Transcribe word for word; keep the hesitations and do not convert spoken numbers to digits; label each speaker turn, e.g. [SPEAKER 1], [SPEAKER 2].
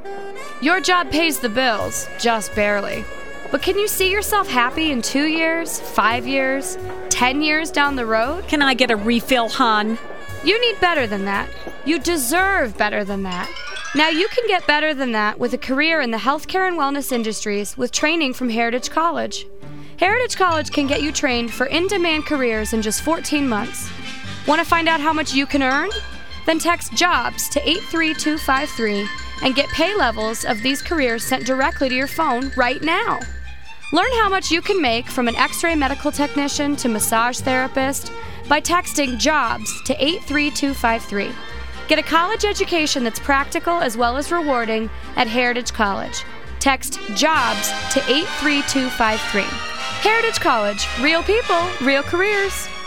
[SPEAKER 1] Your job pays the bills, just barely. But can you see yourself happy in two years, five years, ten years down the road?
[SPEAKER 2] Can I get a refill, hon?
[SPEAKER 1] You need better than that. You deserve better than that. Now you can get better than that with a career in the healthcare and wellness industries with training from Heritage College. Heritage College can get you trained for in-demand careers in just fourteen months. Want to find out how much you can earn? Then text JOBS to eight three two five three and get pay levels of these careers sent directly to your phone right now. Learn how much you can make from an X-ray medical technician to massage therapist by texting JOBS to eight three two five three. Get a college education that's practical as well as rewarding at Heritage College. Text JOBS to eight three two five three. Heritage College. Real people, real careers.